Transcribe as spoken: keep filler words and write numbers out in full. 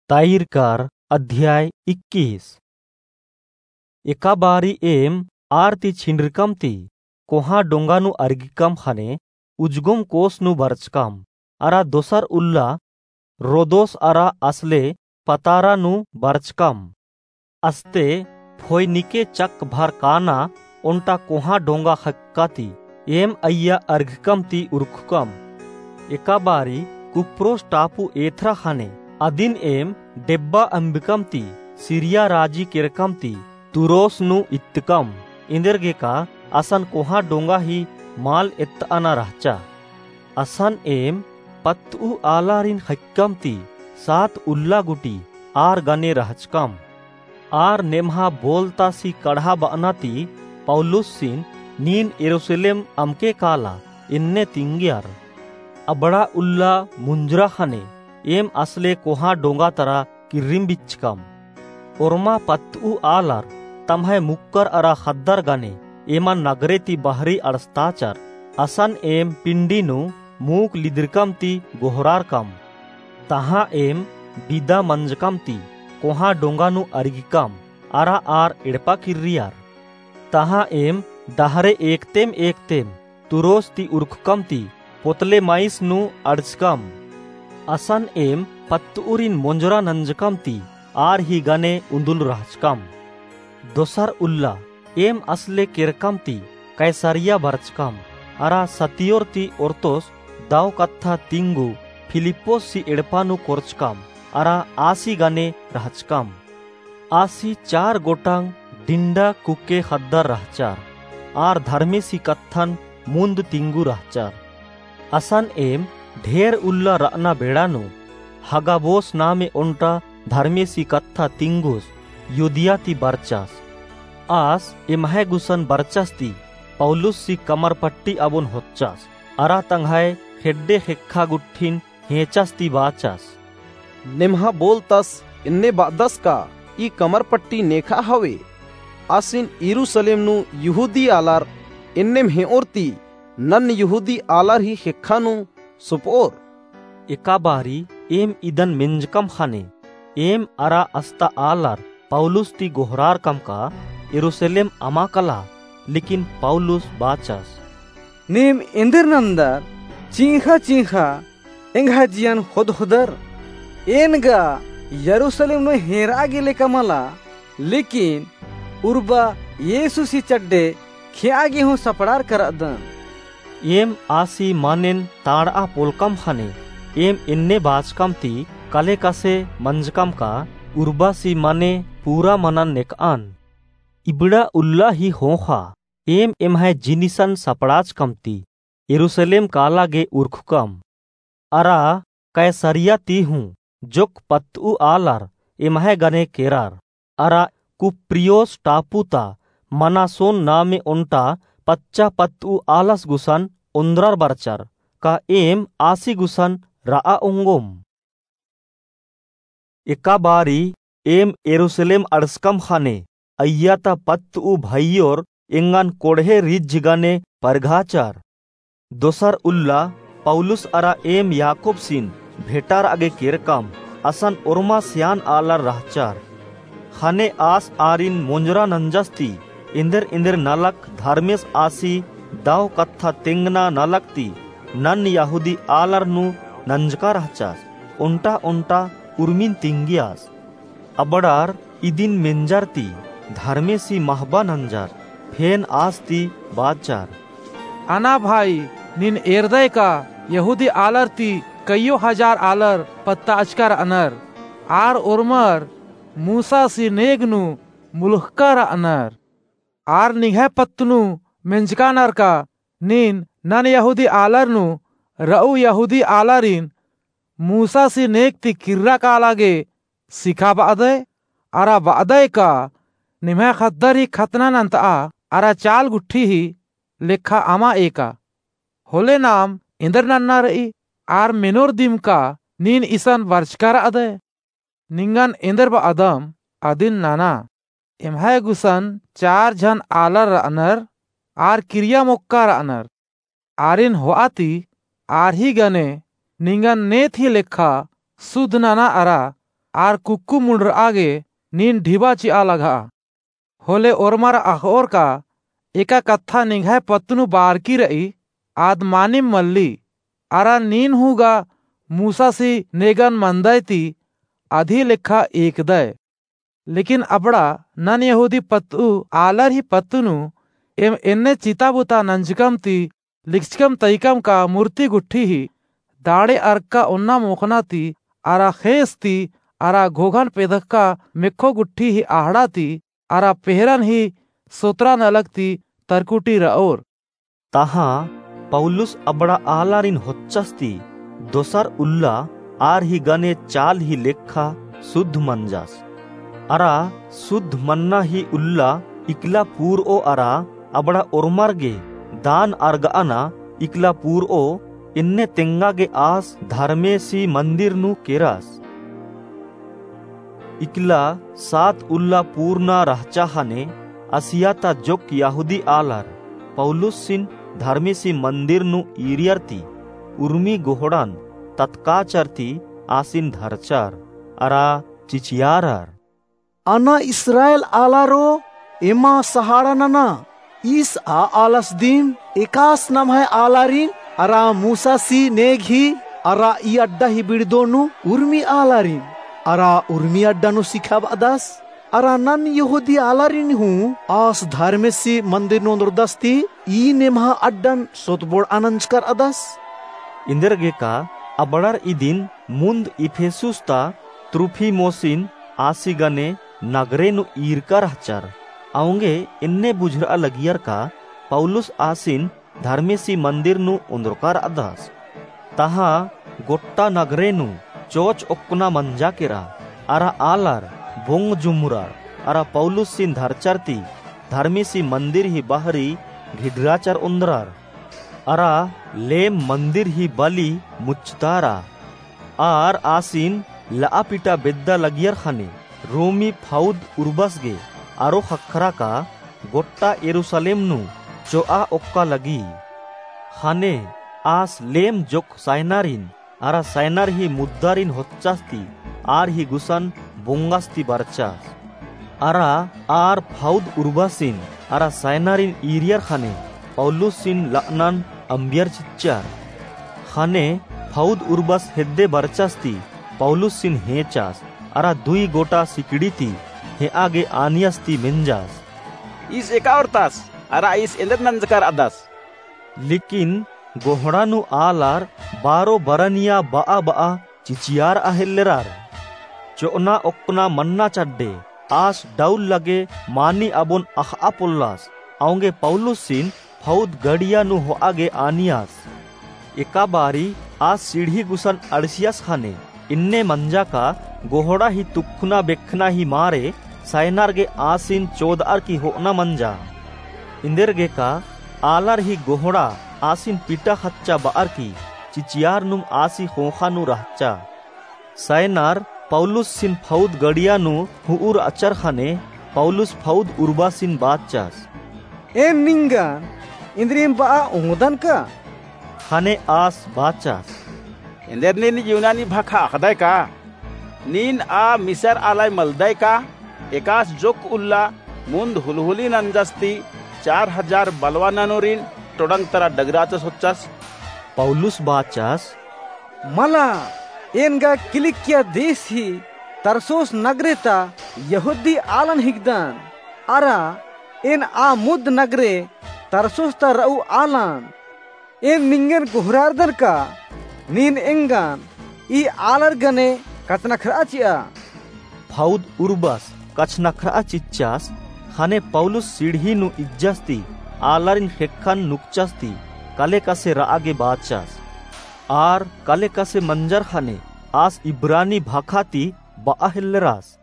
ताईरकार अध्याय इक्कीस। एका बारी एम आरती छिंडरकम ती कोहा डोंगानु अरगिकम हने उजगुम कोसनु बरचकम अरा दोसर उल्ला रोदोस अरा असले पतारानु बरचकम अस्ते फोयनिके चक भर काना ओंटा कोहा डोंगा हक्काती एम अय्या अर्घकम ती उर्खकम। एका बारी कुप्रोस टापू एथरा हने अदिन एम डेब्बा अंबिकम ती सीरिया राजी किरकम ती तुरोस नु इत्तकम इंदरगे का असन कोहा डोंगा ही माल इत्त अना रहचा असन एम पत्तु आलारिन हक्कम ती सात उल्ला गुटी आर गने रहचकम आर नेमहा बोलता सी कढ़ा बअनाती पौलुस सिन नीन यरूशलेम अमके काला इन्ने तिंगियार अबड़ा उल्ला मुंजरा हने एम असले कोहा डोंगा तरा किरिम बिचकम ओरमा पत्तु आलार तमहे मुक्कर अरा खद्दर गने एमा नगरे ती बहरी अड़स्ताचर असन एम पिंडीनु मूक लिदरकम ती गोहरार कम तहा एम बिदा मंजकम ती कोहा डोंगानु अरगिकम अरा आर इड़पा किरियार तहा एम डहरे एकतेम एकतेम तुरोस ती उर्खकम ती पोतले माइस नु अड़चकम असन एम पत्तुरिन मोंजरा नंजकम ती आर ही गने उंदुल रहचकम दोसर उल्ला एम असले किरकम ती कैसरिया बरचकम अरा सतियोर ती ओर्तोस दाव कत्था तिंगु फिलिपोस सी इड़पानु कोरचकम अरा आसी गने रहचकम आसी चार गोटांग डिंडा कुके खद्दर रहचार आर धर्मे सी कत्थन मुंद तिंगु रहचार असन एम ढेर उल्ला रअना बेड़ानु हगाबोस नामे ओंटा धर्मे सी कत्था तिंगुस युदिया ती बरचास आस इमहे गुसन बरचास ती पौलुस सी कमर पट्टी अबुन होच्चास अरा तंघाय खेड्डे हेक्खा गुट्ठिन हेचास ती बाचास निम्हा बोलतस इन्ने बादस का ई कमर पट्टी नेखा हवे आसिन यरूशलेम नु यहूदी आलार इन्नेम हेओरती नन यहूदी आलार ही हेक्खानु सुपोर एका बारी एम इदन मिंजकम खाने एम अरा अस्ता आलार पौलुस ती गोहरार कम का यरूशलेम अमा कला लेकिन पौलुस बाचास नेम इंदर नंदर चीखा चीखा एंगा जियन होद होदर एनगा यरूशलेम नो हेरा गेले कमला लेकिन उर्बा येसु सी चड्डे खियागे हो सपड़ार करदन एम आसी मानेन ताड़ा पोलकम हने एम इन्ने बाचकम ती कले कसे मंजकम का उर्बासी माने पूरा मनन नेकान इबड़ा उल्ला ही होखा एम एमहे जिनिसन सपड़ाच कमती यरूशलेम काला गे उर्खकम अरा कैसरिया ती हूँ जोक पत्तु आलार एमहे गने केरार अरा कुप्रियोस टापुता मनासोन नामे ओंटा पच्चा पत्तु आलस गुसन उंद्रार बरचर का एम आसी गुसन रा उंगोम एका बारी एम यरूशलेम अड़स्कम खाने अय्याता पत्तु भाइयोर इंगन कोढ़े रिज गने परघाचार दोसर उल्ला पौलुस अरा एम याकूब सिन भेटार आगे केरकम असन उर्मा सियान आलार रहचार खाने आस आरिन मोंजरा नंजस्ती इंदर इंदर नलक धर्मेस आसी दाव कत्था तिंगना नलकती नन यहूदी आलर नु नंजका रहचास उंटा उंटा उर्मिन तिंगियास अबड़ार इदिन मेंजरती धर्मेसी महबा नंजर फेन आस्ती बाचार अना भाई निन एर्दय का यहूदी आलर ती कईयो हजार आलर पत्ता अचकर अनर आर उर्मर मूसा सी नेगनु मुलुहकर अनर आर निघे पत्तनु मेंजकानर का निन नन यहूदी आलर नु रऊ यहूदी आलरिन मूसा सी नेक ती किर्रा का लागे सिखा बादय अरा बादय का निम्हे खद्दर ही खतना नंता अरा चाल गुट्ठी ही लेखा आमा एका होले नाम इंदर नन्ना रई आर मेनोर दिम का नीन इसन वर्षकार अदय निंगन इंदर बा अदम अदिन नाना इम्हे गुसन चार जन आलर अनर आर क्रिया मोक्कार अनर आरिन होआती आर ही गने निंगन ने थी लेखा सुध नाना अरा आर कुक्कू मुंडर आगे नीन ढिबा चिया लगा होले ओरमार अहोर का एका कत्था निघाय पत्तनु बारकी रही आद मानिम मल्ली आरा नीन हुगा मूसा सी नेगन मंदयती आधी लेखा एक दय लेकिन अबड़ा नन यहूदी पत्तु आलर ही पत्तुनु एम एन्ने चिताबुता नंजकम ती लिक्चकम तईकम का मूर्ति गुट्ठी ही दाड़े अर्का उन्ना मोखना ती आरा खेस ती आरा घोघन पेदक्का मिखो गुट्ठी ही आहड़ा ती आरा पेहरन ही सोतरा नलगती तरकुटी रओर ताहा पौलुस अबड़ा आलारिन होच्चस्ती दोसर उल्ला आर ही गने चाल ही लेखा शुद्ध मंजास अरा शुद्ध मन्ना ही उल्ला इकला पूर ओ अरा अबड़ा ओरमार्गे दान अर्गाना इकला पूर ओ इन्ने तेंगागे आस धर्मेसी मंदिर नु केरास इकला सात उल्ला पूर्णा रहचाहाने असियाता जोक यहूदी आलार पौलुस सिन धर्मेसी मंदिर नु ईरियरती उर्मी गोहड़ान तत्काचरती आसिन धरचार अरा चिचियारार अना इस्राएल आलारो एमा सहारा नना इस आ आलस दिन एकास नम है आलारिन अरा मूसा सी नेघी अरा ई अड्डा ही बिड़दोनु उर्मी आलारिन अरा उर्मी अड्डा नु सिखाब अदास अरा नन यहूदी आलारिन हूँ आस धर्मेसी मंदिर नो दुर्दस्ती ई नेमहा अड्डन सोतबोड़ अनंजकर अदास इंदरगे का अबड़र इदिन मुंद इफेसुस्ता त्रुफी मोसिन आसिगने नगरे नु ईरकर हचर आउंगे इन्ने बुझरा लगियर का पौलुस आसिन धर्मेसी मंदिर नु उंद्रकार अदास तहा गोट्टा नगरे नु चोच ओक्कुना मंजा केरा अरा आलार बोंग जुमुरा अरा पौलुस सिन धरचरती धर्मेसी मंदिर ही बाहरी घिडराचर उंद्रार अरा लेम मंदिर ही बली मुच्तारा आर आसिन लापिटा बेद्दा लगियर खाने रोमी फाउद उर्बसगे आरो खखरा का गोट्टा यरूशलेम नु चोआ ओक्का लगी खाने आस लेम जोक साइनारिन आरा साइनार ही मुद्दारिन होच्चास्ती आर ही गुसन बोंगास्ती बरचास आरा आर फाउद उर्बासिन आरा साइनारिन ईरियर खाने पौलुसिन लअनन अंबियर चिच्चार खाने फाउद उर्बास हेद्दे बरचास्ती पौलुसिन हेचास अरा दुई गोटा सिकड़ी थी हे आगे आनियस्ती मिंजास इस एकावरतास अरा इस इंदर नंजकर अदास लेकिन गोहड़ानु आलार बारो बरनिया बाआ बाआ चिचियार अहिल्लेरार चोना ओक्ना मन्ना चड्डे आस डाउल लगे मानी अबोन अह अपुल्लास आउंगे पौलुसिन फौद गड़िया नु हो आगे आनियास एका बारी आज सीढ़ी गुसन अड़सियास खाने इन्ने मंजा का गोहड़ा ही तुखना बेखना ही मारे साइनार गे आसिन चौदार की होना मंजा इंदर गे का आलार ही गोहड़ा आसिन पीटा खच्चा बार की चिचियार नुम आसी खोखा नु रहचा साइनार पौलुस सिन फौद गड़िया नु हुउर अचर खाने पौलुस फौद उर्बासिन बादचास ए निंगन इंद्रियम बा ओंगदन का खाने आस बादचास इंदर नीन यूनानी भाखा अखदाय का नीन आ मिसर आलाय मलदाय का एकास जोक उल्ला मुंद हुलहुली नंजस्ती चार हजार बलवाना नोरिन टोडंग तरा डगराचस होच्चास पौलुस बादचास मला एनगा किलिकिया देश ही तरसोस नगरेता यहूदी आलन हिगदन अरा एन आ मुद नगरे तरसोस ता रऊ आलन एन निंगन गुहरारदर का नीन एंगन ई आलर गने कचनखरा चिया फौद उर्बस कचनखरा चिच्चास खाने पौलुस सीढ़ी नु इज्जस्ती आलरिन हेक्खन नुकचास्ती कले कसे रागे बादचास आर कले कसे मंजर खाने आस इब्रानी भाखाती बाहिल्लरास